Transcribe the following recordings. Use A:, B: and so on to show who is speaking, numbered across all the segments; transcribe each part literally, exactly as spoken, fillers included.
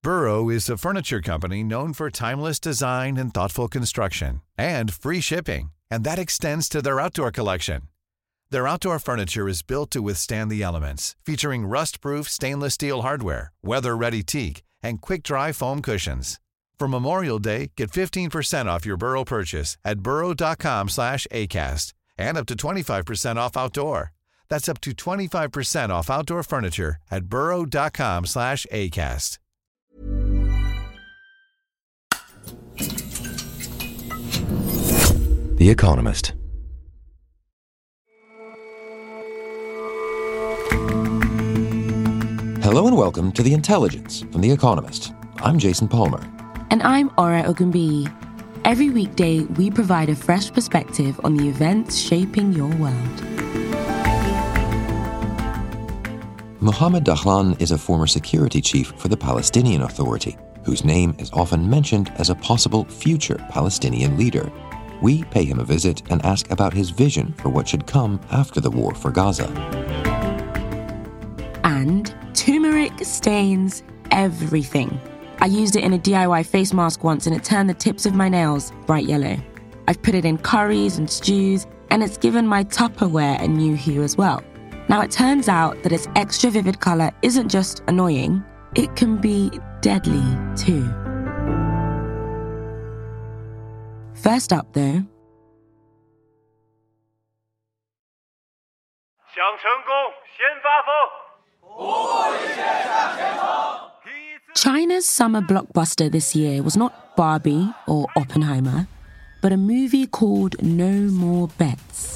A: Burrow is a furniture company known for timeless design and thoughtful construction, and free shipping, and that extends to their outdoor collection. Their outdoor furniture is built to withstand the elements, featuring rust-proof stainless steel hardware, weather-ready teak, and quick-dry foam cushions. For Memorial Day, get fifteen percent off your Burrow purchase at burrow.com slash ACAST and up to twenty-five percent off outdoor. That's up to twenty-five percent off outdoor furniture at burrow.com slash ACAST.
B: The Economist. Hello and welcome to The Intelligence from The Economist. I'm Jason Palmer.
C: And I'm Ora Ogunbiyi. Every weekday, we provide a fresh perspective on the events shaping your world.
B: Mohammed Dahlan is a former security chief for the Palestinian Authority, whose name is often mentioned as a possible future Palestinian leader. We pay him a visit and ask about his vision for what should come after the war for Gaza.
C: And turmeric stains everything. I used it in a D I Y face mask once and it turned the tips of my nails bright yellow. I've put it in curries and stews, and it's given my Tupperware a new hue as well. Now it turns out that its extra vivid colour isn't just annoying, it can be deadly too. First up though, China's summer blockbuster this year was not Barbie or Oppenheimer, but a movie called No More Bets.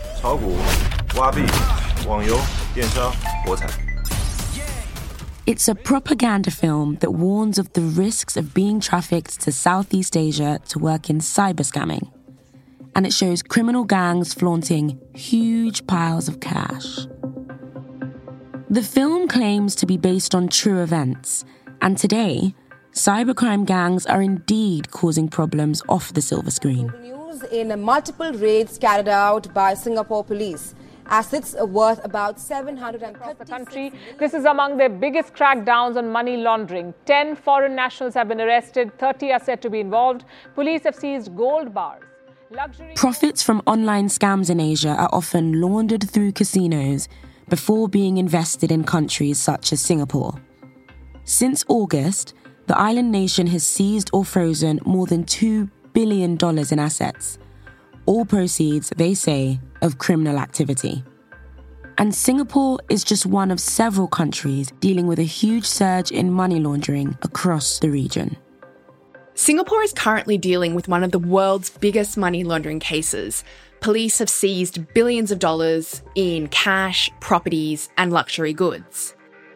C: It's a propaganda film that warns of the risks of being trafficked to Southeast Asia to work in cyber scamming. And it shows criminal gangs flaunting huge piles of cash. The film claims to be based on true events, and today, cybercrime gangs are indeed causing problems off the silver screen.
D: News in multiple raids carried out by Singapore police. Assets are worth about seven hundred thirty
E: across the country. This is among their biggest crackdowns on money laundering. Ten foreign nationals have been arrested, thirty are said to be involved. Police have seized gold bars. Luxury...
C: Profits from online scams in Asia are often laundered through casinos before being invested in countries such as Singapore. Since August, the island nation has seized or frozen more than two billion dollars in assets. All proceeds, they say, of criminal activity. And Singapore is just one of several countries dealing with a huge surge in money laundering across the region.
F: Singapore is currently dealing with one of the world's biggest money laundering cases. Police have seized billions of dollars in cash, properties, and luxury goods.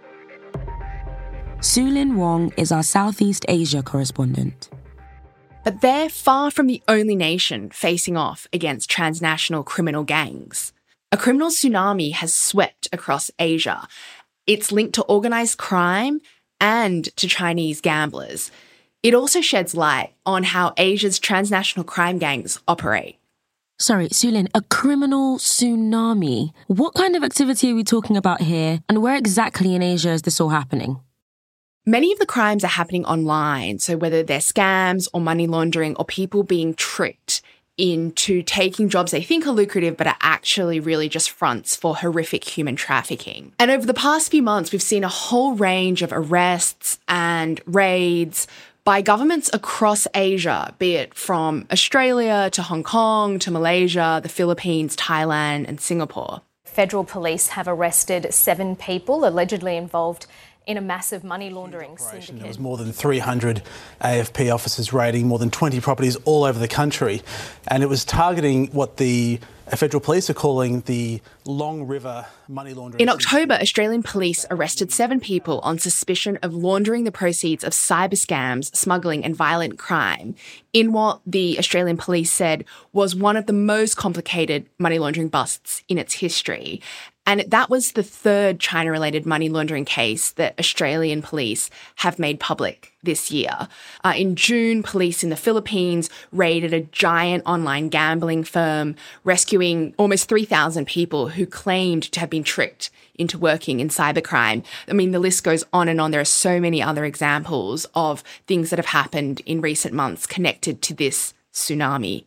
C: Su-Lin Wong is our Southeast Asia correspondent.
F: But they're far from the only nation facing off against transnational criminal gangs. A criminal tsunami has swept across Asia. It's linked to organised crime and to Chinese gamblers. It also sheds light on how Asia's transnational crime gangs operate.
C: Sorry, Su-Lin, a criminal tsunami. What kind of activity are we talking about here, and where exactly in Asia is this all happening?
F: Many of the crimes are happening online, so whether they're scams or money laundering or people being tricked into taking jobs they think are lucrative but are actually really just fronts for horrific human trafficking. And over the past few months, we've seen a whole range of arrests and raids by governments across Asia, be it from Australia to Hong Kong to Malaysia, the Philippines, Thailand and Singapore.
G: Federal police have arrested seven people allegedly involved in a massive money laundering syndicate.
H: There was more than three hundred A F P officers raiding more than twenty properties all over the country. And it was targeting what the federal police are calling the Long River money laundering.
F: In October, Australian police arrested seven people on suspicion of laundering the proceeds of cyber scams, smuggling and violent crime in what the Australian police said was one of the most complicated money laundering busts in its history. And that was the third China-related money laundering case that Australian police have made public this year. Uh, in June, police in the Philippines raided a giant online gambling firm, rescuing almost three thousand people who claimed to have been tricked into working in cybercrime. I mean, the list goes on and on. There are so many other examples of things that have happened in recent months connected to this tsunami.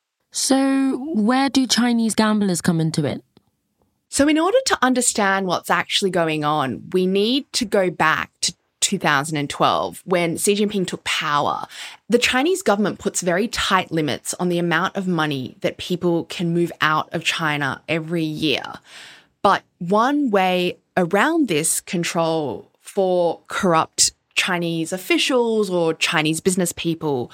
C: So where do Chinese gamblers come into it?
F: So in order to understand what's actually going on, we need to go back to two thousand twelve when Xi Jinping took power. The Chinese government puts very tight limits on the amount of money that people can move out of China every year. But one way around this control for corrupt Chinese officials or Chinese business people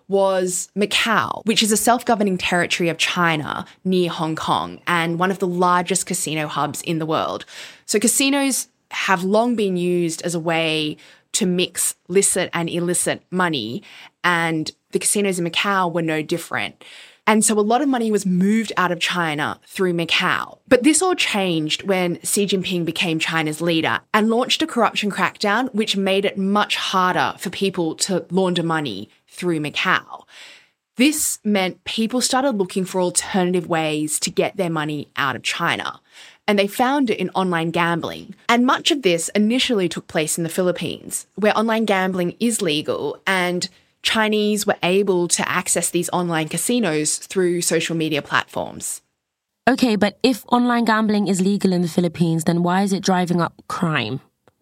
F: was Macau, which is a self-governing territory of China near Hong Kong and one of the largest casino hubs in the world. So casinos have long been used as a way to mix licit and illicit money, and the casinos in Macau were no different. And so a lot of money was moved out of China through Macau. But this all changed when Xi Jinping became China's leader and launched a corruption crackdown, which made it much harder for people to launder money through Macau. This meant people started looking for alternative ways to get their money out of China. And they found it in online gambling. And much of this initially took place in the Philippines, where online gambling is legal and Chinese were able to access these online casinos through social media platforms.
C: Okay, but if online gambling is legal in the Philippines, then why is it driving up crime?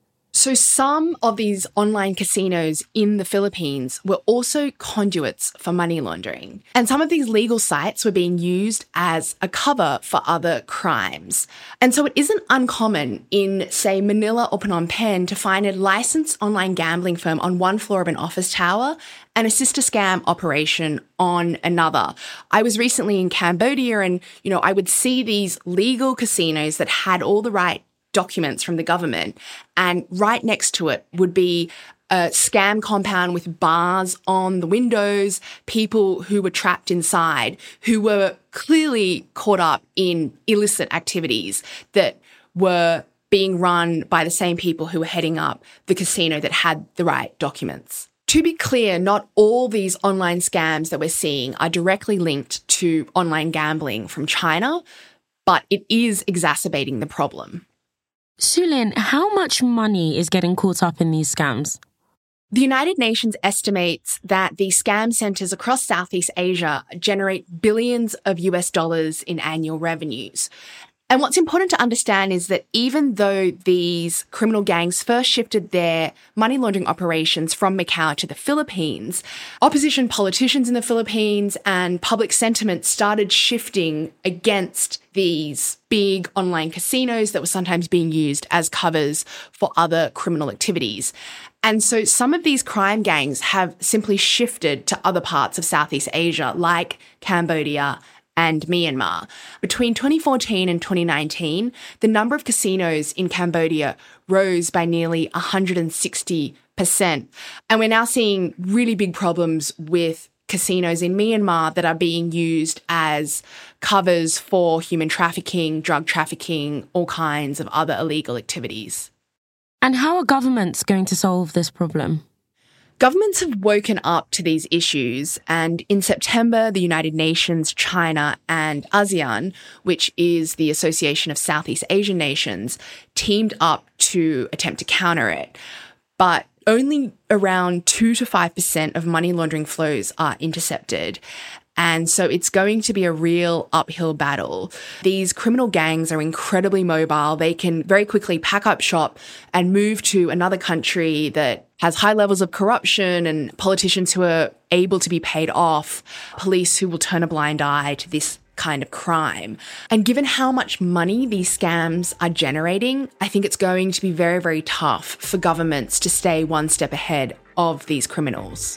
F: So some of these online casinos in the Philippines were also conduits for money laundering. And some of these legal sites were being used as a cover for other crimes. And so it isn't uncommon in, say, Manila or Phnom Penh to find a licensed online gambling firm on one floor of an office tower and a sister scam operation on another. I was recently in Cambodia and, you know, I would see these legal casinos that had all the right documents from the government, and right next to it would be a scam compound with bars on the windows, people who were trapped inside, who were clearly caught up in illicit activities that were being run by the same people who were heading up the casino that had the right documents. To be clear, not all these online scams that we're seeing are directly linked to online gambling from China, but it is exacerbating the problem.
C: Sue Lin, how much money is getting caught up in these scams?
F: The United Nations estimates that the scam centres across Southeast Asia generate billions of U S dollars in annual revenues. And what's important to understand is that even though these criminal gangs first shifted their money laundering operations from Macau to the Philippines, opposition politicians in the Philippines and public sentiment started shifting against these big online casinos that were sometimes being used as covers for other criminal activities. And so some of these crime gangs have simply shifted to other parts of Southeast Asia, like Cambodia and Myanmar. Between twenty fourteen and twenty nineteen, the number of casinos in Cambodia rose by nearly one hundred sixty percent. And we're now seeing really big problems with casinos in Myanmar that are being used as covers for human trafficking, drug trafficking, all kinds of other illegal activities.
C: And how are governments going to solve this problem?
F: Governments have woken up to these issues, and in September, the United Nations, China, and ASEAN, which is the Association of Southeast Asian Nations, teamed up to attempt to counter it. But only around two to five percent of money laundering flows are intercepted. And so it's going to be a real uphill battle. These criminal gangs are incredibly mobile. They can very quickly pack up shop and move to another country that has high levels of corruption and politicians who are able to be paid off, police who will turn a blind eye to this kind of crime. And given how much money these scams are generating, I think it's going to be very, very tough for governments to stay one step ahead of these criminals.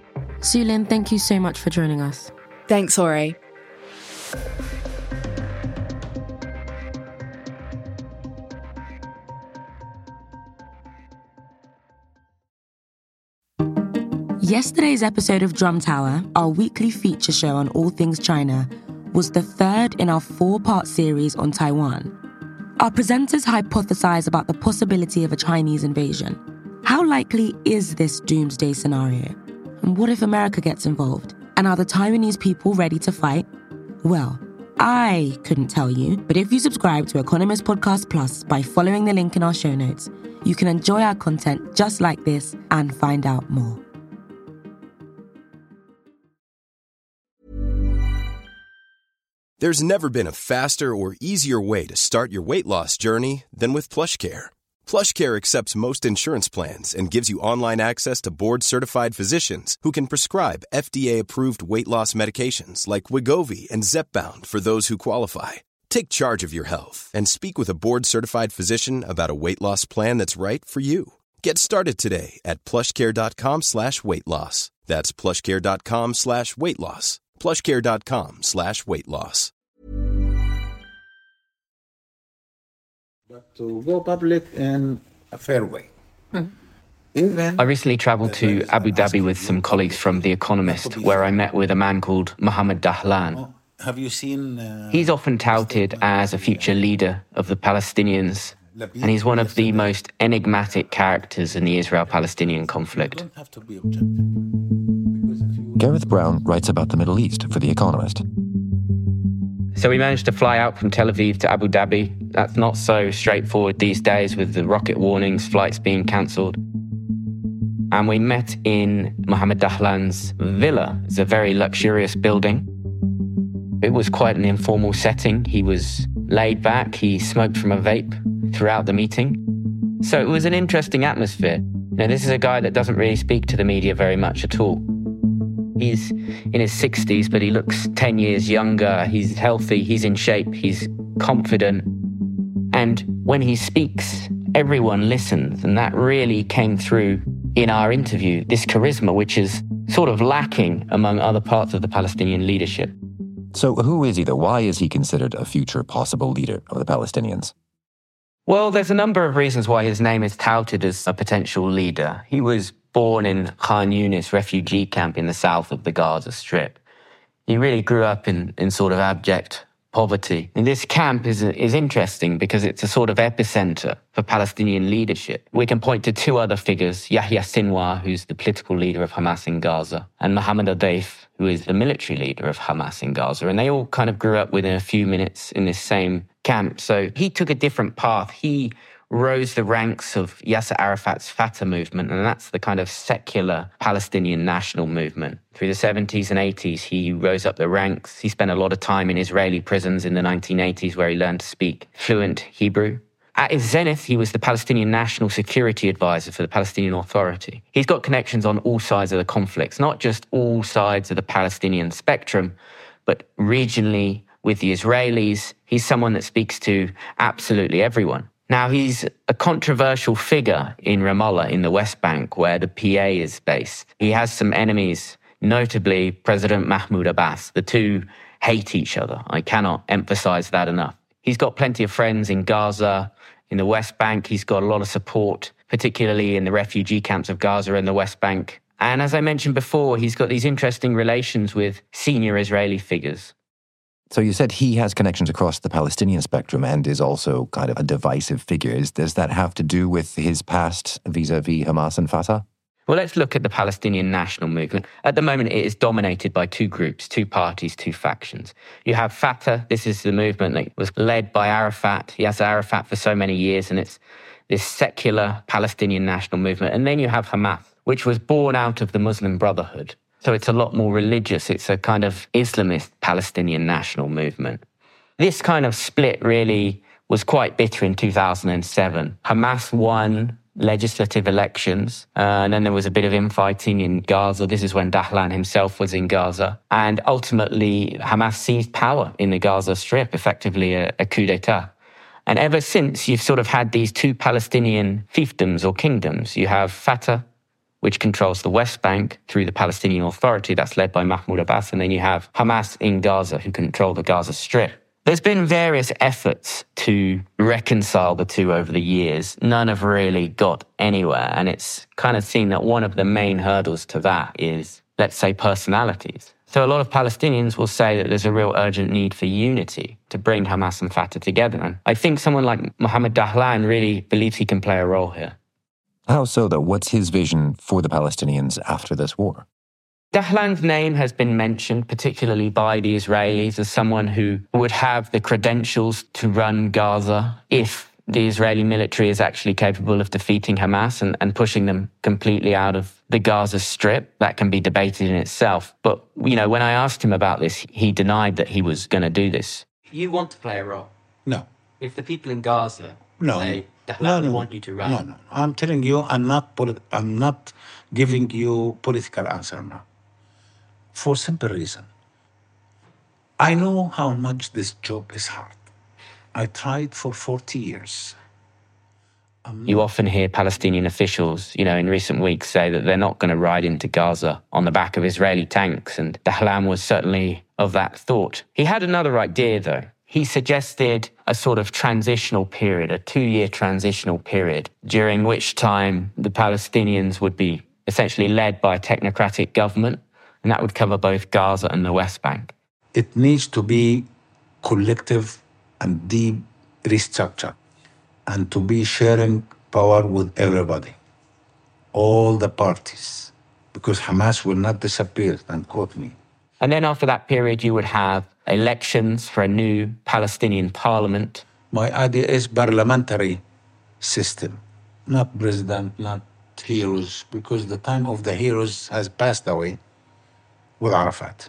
C: Sue Lin, thank you so much for joining us.
F: Thanks, Ori.
C: Yesterday's episode of Drum Tower, our weekly feature show on all things China, was the third in our four-part series on Taiwan. Our presenters hypothesize about the possibility of a Chinese invasion. How likely is this doomsday scenario? And what if America gets involved? And are the Taiwanese people ready to fight? Well, I couldn't tell you, but if you subscribe to Economist Podcast Plus by following the link in our show notes, you can enjoy our content just like this and find out more.
I: There's never been a faster or easier way to start your weight loss journey than with PlushCare. PlushCare accepts most insurance plans and gives you online access to board-certified physicians who can prescribe F D A-approved weight loss medications like Wegovy and Zepbound for those who qualify. Take charge of your health and speak with a board-certified physician about a weight loss plan that's right for you. Get started today at plushcare.com slash weight loss. That's plushcare.com slash weight loss. plushcare.com slash weight loss.
J: But to go public in a fair way.
K: Hmm. I recently travelled to Abu Dhabi with some colleagues from The Economist, where I met with a man called Mohammed Dahlan.
J: Have you seen... Uh,
K: he's often touted as a future leader of the Palestinians, and he's one of the most enigmatic characters in the Israel-Palestinian conflict.
B: Gareth Brown writes about the Middle East for The Economist.
K: So we managed to fly out from Tel Aviv to Abu Dhabi. That's not so straightforward these days with the rocket warnings, flights being cancelled. And we met in Mohammed Dahlan's villa. It's a very luxurious building. It was quite an informal setting. He was laid back. He smoked from a vape throughout the meeting. So it was an interesting atmosphere. Now, this is a guy that doesn't really speak to the media very much at all. He's in his sixties, but he looks ten years younger. He's healthy, he's in shape, he's confident. And when he speaks, everyone listens. And that really came through in our interview, this charisma, which is sort of lacking among other parts of the Palestinian leadership.
B: So who is he, though? Why is he considered a future possible leader of the Palestinians?
K: Well, there's a number of reasons why his name is touted as a potential leader. He was born in Khan Yunis refugee camp in the south of the Gaza Strip. He really grew up in, in sort of abject poverty. And this camp is, is interesting because it's a sort of epicenter for Palestinian leadership. We can point to two other figures, Yahya Sinwar, who's the political leader of Hamas in Gaza, and Mohammed Al-Deif, who is the military leader of Hamas in Gaza. And they all kind of grew up within a few minutes in this same camp. So he took a different path. He rose the ranks of Yasser Arafat's Fatah movement, and that's the kind of secular Palestinian national movement. Through the seventies and eighties, he rose up the ranks. He spent a lot of time in Israeli prisons in the nineteen eighties, where he learned to speak fluent Hebrew. At his zenith, he was the Palestinian National Security Advisor for the Palestinian Authority. He's got connections on all sides of the conflicts, not just all sides of the Palestinian spectrum, but regionally with the Israelis. He's someone that speaks to absolutely everyone. Now, he's a controversial figure in Ramallah, in the West Bank, where the P A is based. He has some enemies, notably President Mahmoud Abbas. The two hate each other. I cannot emphasize that enough. He's got plenty of friends in Gaza, in the West Bank. He's got a lot of support, particularly in the refugee camps of Gaza and the West Bank. And as I mentioned before, he's got these interesting relations with senior Israeli figures.
B: So you said he has connections across the Palestinian spectrum and is also kind of a divisive figure. Is, does that have to do with his past vis-a-vis Hamas and Fatah?
K: Well, let's look at the Palestinian national movement. At the moment, it is dominated by two groups, two parties, two factions. You have Fatah. This is the movement that was led by Arafat, Yasser Arafat, for so many years, and it's this secular Palestinian national movement. And then you have Hamas, which was born out of the Muslim Brotherhood. So it's a lot more religious. It's a kind of Islamist Palestinian national movement. This kind of split really was quite bitter in two thousand seven. Hamas won legislative elections, uh, and then there was a bit of infighting in Gaza. This is when Dahlan himself was in Gaza. And ultimately, Hamas seized power in the Gaza Strip, effectively a, a coup d'etat. And ever since, you've sort of had these two Palestinian fiefdoms or kingdoms. You have Fatah, which controls the West Bank through the Palestinian Authority, that's led by Mahmoud Abbas, and then you have Hamas in Gaza, who control the Gaza Strip. There's been various efforts to reconcile the two over the years. None have really got anywhere, and it's kind of seen that one of the main hurdles to that is, let's say, personalities. So a lot of Palestinians will say that there's a real urgent need for unity to bring Hamas and Fatah together. And I think someone like Mohammed Dahlan really believes he can play a role here.
B: How so, though? What's his vision for the Palestinians after this war?
K: Dahlan's name has been mentioned, particularly by the Israelis, as someone who would have the credentials to run Gaza if the Israeli military is actually capable of defeating Hamas and, and pushing them completely out of the Gaza Strip. That can be debated in itself. But, you know, when I asked him about this, he denied that he was going to do this. You want to play a role?
J: No.
K: If the people in Gaza
J: no.
K: say, Dahlan,
J: no, no,
K: we want you to run.
J: No, no. I'm telling you, I'm not, polit- I'm not giving you political answer now. For simple reason. I know how much this job is hard. I tried for forty years.
K: You often hear Palestinian officials, you know, in recent weeks say that they're not going to ride into Gaza on the back of Israeli tanks, and Dahlan was certainly of that thought. He had another idea, though. He suggested a sort of transitional period, a two-year transitional period, during which time the Palestinians would be essentially led by a technocratic government, and that would cover both Gaza and the West Bank.
J: It needs to be collective and deep restructure, and to be sharing power with everybody, all the parties, because Hamas will not disappear, and quote me.
K: And then after that period, you would have elections for a new Palestinian parliament.
J: My idea is parliamentary system, not president, not heroes, because the time of the heroes has passed away with Arafat.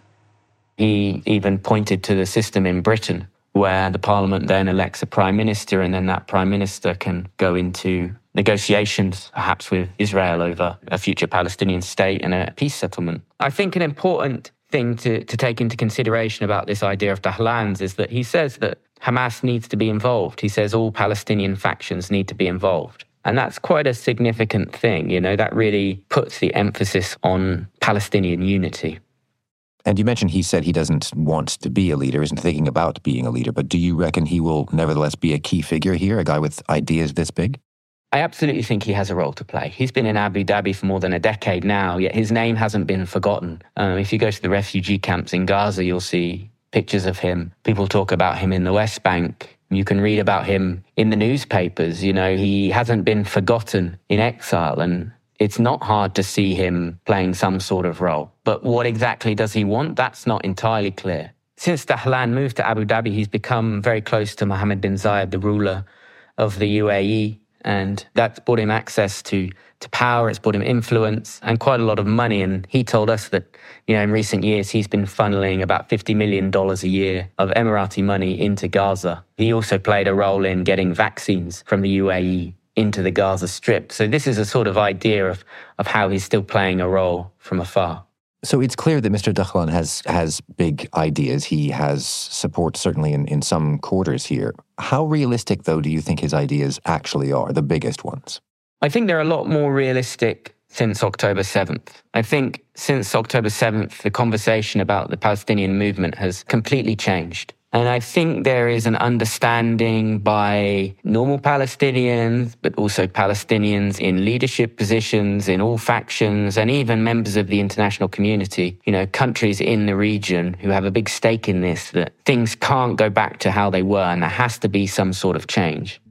K: He even pointed to the system in Britain, where the parliament then elects a prime minister, and then that prime minister can go into negotiations, perhaps with Israel, over a future Palestinian state and a peace settlement. I think an important thing to, to take into consideration about this idea of Dahlan's is that he says that Hamas needs to be involved. He says all Palestinian factions need to be involved. And that's quite a significant thing, you know, that really puts the emphasis on Palestinian unity.
B: And you mentioned he said he doesn't want to be a leader, isn't thinking about being a leader, but do you reckon he will nevertheless be a key figure here, a guy with ideas this big?
K: I absolutely think he has a role to play. He's been in Abu Dhabi for more than a decade now, yet his name hasn't been forgotten. Um, if you go to the refugee camps in Gaza, you'll see pictures of him. People talk about him in the West Bank. You can read about him in the newspapers. You know, he hasn't been forgotten in exile, and it's not hard to see him playing some sort of role. But what exactly does he want? That's not entirely clear. Since Dahlan moved to Abu Dhabi, he's become very close to Mohammed bin Zayed, the ruler of the U A E, and that's brought him access to, to power, it's brought him influence and quite a lot of money. And he told us that, you know, in recent years, he's been funneling about fifty million dollars a year of Emirati money into Gaza. He also played a role in getting vaccines from the U A E into the Gaza Strip. So this is a sort of idea of, of how he's still playing a role from afar.
B: So it's clear that Mister Dahlan has has big ideas. He has support, certainly in, in some quarters here. How realistic, though, do you think his ideas actually are, the biggest ones?
K: I think they're a lot more realistic since October seventh. I think since October seventh, the conversation about the Palestinian movement has completely changed. And I think there is an understanding by normal Palestinians, but also Palestinians in leadership positions, in all factions, and even members of the international community, you know, countries in the region who have a big stake in this, that things can't go back to how they were and there has to be some sort of change.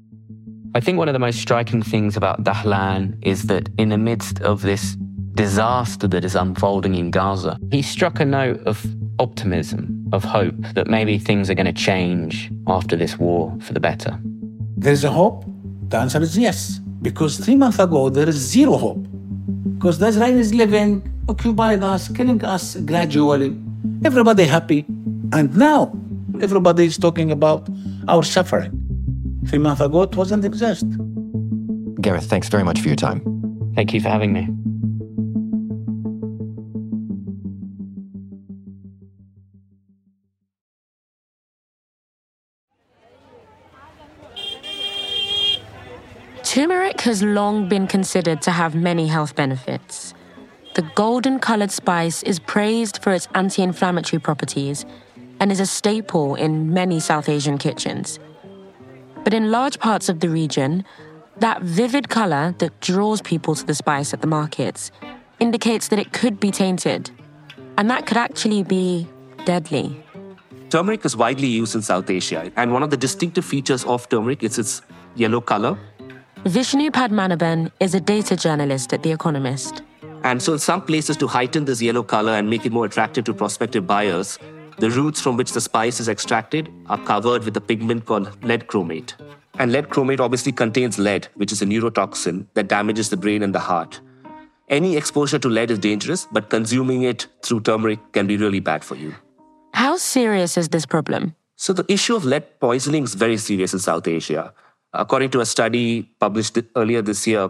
K: I think one of the most striking things about Dahlan is that in the midst of this disaster that is unfolding in Gaza, he struck a note of optimism, of hope, that maybe things are going to change after this war for the better.
J: There's a hope? The answer is yes. Because three months ago, there is zero hope. Because the Israelis living, occupied us, killing us gradually. Everybody happy. And now, everybody is talking about our suffering. Three months ago, it wasn't exist.
B: Gareth, thanks very much for your time.
K: Thank you for having me.
C: Turmeric has long been considered to have many health benefits. The golden-coloured spice is praised for its anti-inflammatory properties and is a staple in many South Asian kitchens. But in large parts of the region, that vivid colour that draws people to the spice at the markets indicates that it could be tainted. And that could actually be deadly.
L: Turmeric is widely used in South Asia, and one of the distinctive features of turmeric is its yellow color.
C: Vishnu Padmanabhan is a data journalist at The Economist.
L: And so in some places, to heighten this yellow color and make it more attractive to prospective buyers, the roots from which the spice is extracted are covered with a pigment called lead chromate. And lead chromate obviously contains lead, which is a neurotoxin that damages the brain and the heart. Any exposure to lead is dangerous, but consuming it through turmeric can be really bad for you.
C: How serious is this problem?
L: So the issue of lead poisoning is very serious in South Asia. According to a study published earlier this year,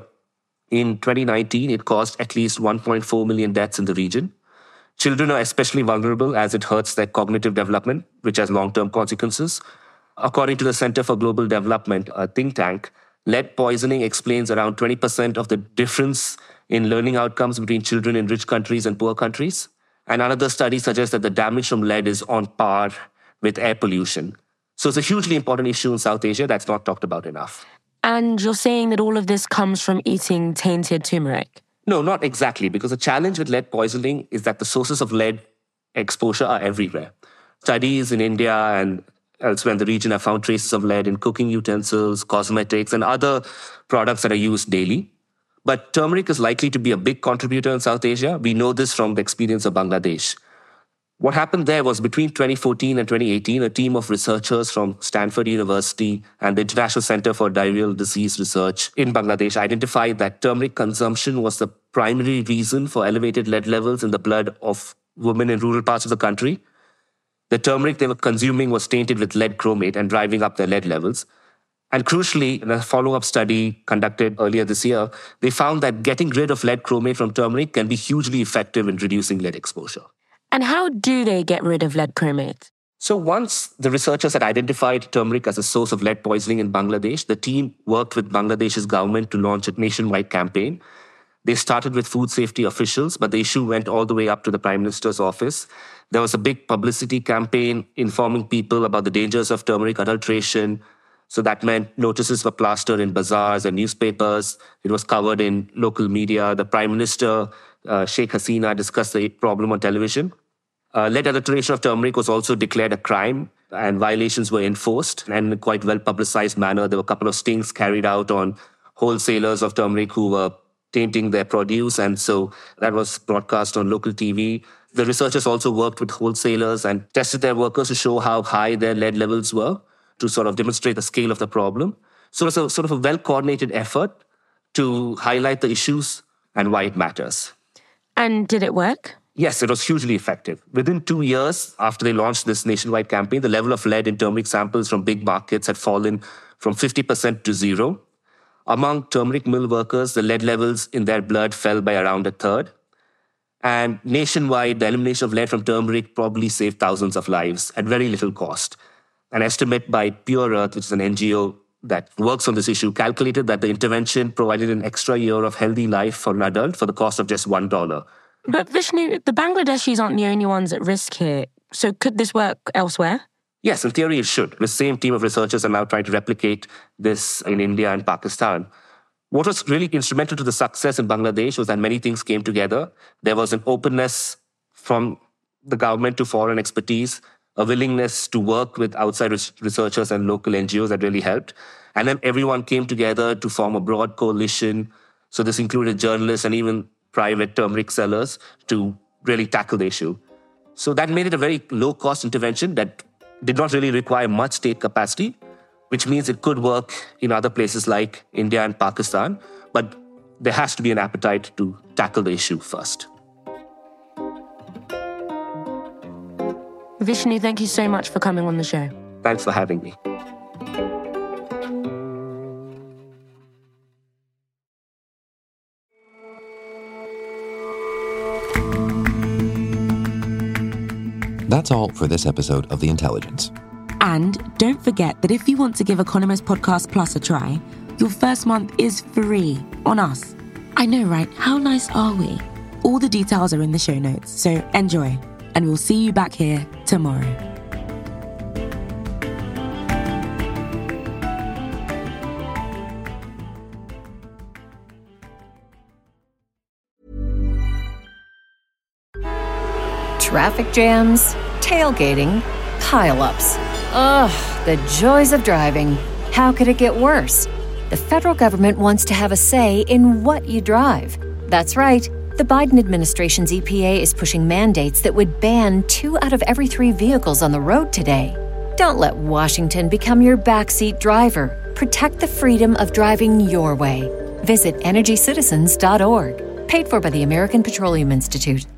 L: in twenty nineteen, it caused at least one point four million deaths in the region. Children are especially vulnerable as it hurts their cognitive development, which has long-term consequences. According to the Center for Global Development, a think tank, lead poisoning explains around twenty percent of the difference in learning outcomes between children in rich countries and poor countries. And another study suggests that the damage from lead is on par with air pollution. So it's a hugely important issue in South Asia that's not talked about enough.
C: And you're saying that all of this comes from eating tainted turmeric?
L: No, not exactly, because the challenge with lead poisoning is that the sources of lead exposure are everywhere. Studies in India and elsewhere in the region have found traces of lead in cooking utensils, cosmetics, and other products that are used daily. But turmeric is likely to be a big contributor in South Asia. We know this from the experience of Bangladesh. What happened there was between twenty fourteen and twenty eighteen, a team of researchers from Stanford University and the International Center for Diarrheal Disease Research in Bangladesh identified that turmeric consumption was the primary reason for elevated lead levels in the blood of women in rural parts of the country. The turmeric they were consuming was tainted with lead chromate and driving up their lead levels. And crucially, in a follow-up study conducted earlier this year, they found that getting rid of lead chromate from turmeric can be hugely effective in reducing lead exposure.
C: And how do they get rid of lead chromate?
L: So once the researchers had identified turmeric as a source of lead poisoning in Bangladesh, the team worked with Bangladesh's government to launch a nationwide campaign. They started with food safety officials, but the issue went all the way up to the Prime Minister's office. There was a big publicity campaign informing people about the dangers of turmeric adulteration. So that meant notices were plastered in bazaars and newspapers. It was covered in local media. The Prime Minister, uh, Sheikh Hasina, discussed the problem on television. Uh, lead adulteration of turmeric was also declared a crime, and violations were enforced. And in a quite well-publicized manner, there were a couple of stings carried out on wholesalers of turmeric who were tainting their produce. And so that was broadcast on local T V. The researchers also worked with wholesalers and tested their workers to show how high their lead levels were, to sort of demonstrate the scale of the problem. So it's a sort of a well-coordinated effort to highlight the issues and why it matters.
C: And did it work?
L: Yes, it was hugely effective. Within two years after they launched this nationwide campaign, the level of lead in turmeric samples from big markets had fallen from fifty percent to zero. Among turmeric mill workers, the lead levels in their blood fell by around a third. And nationwide, the elimination of lead from turmeric probably saved thousands of lives at very little cost. An estimate by Pure Earth, which is an N G O that works on this issue, calculated that the intervention provided an extra year of healthy life for an adult for the cost of just one dollar.
C: But Vishnu, the Bangladeshis aren't the only ones at risk here. So could this work elsewhere?
L: Yes, in theory it should. The same team of researchers are now trying to replicate this in India and Pakistan. What was really instrumental to the success in Bangladesh was that many things came together. There was an openness from the government to foreign expertise, a willingness to work with outside researchers and local N G Os that really helped. And then everyone came together to form a broad coalition. So this included journalists and even private turmeric sellers to really tackle the issue. So that made it a very low-cost intervention that did not really require much state capacity, which means it could work in other places like India and Pakistan. But there has to be an appetite to tackle the issue first.
C: Vishnu, thank you so much for coming on the show.
L: Thanks for having me.
B: That's all for this episode of The Intelligence.
C: And don't forget that if you want to give Economist Podcast Plus a try, your first month is free on us. I know, right? How nice are we? All the details are in the show notes, so enjoy. And we'll see you back here tomorrow.
M: traffic jams, tailgating, pile-ups. Ugh, the joys of driving. How could it get worse? The federal government wants to have a say in what you drive. That's right. The Biden administration's E P A is pushing mandates that would ban two out of every three vehicles on the road today. Don't let Washington become your backseat driver. Protect the freedom of driving your way. Visit energy citizens dot org. Paid for by the American Petroleum Institute.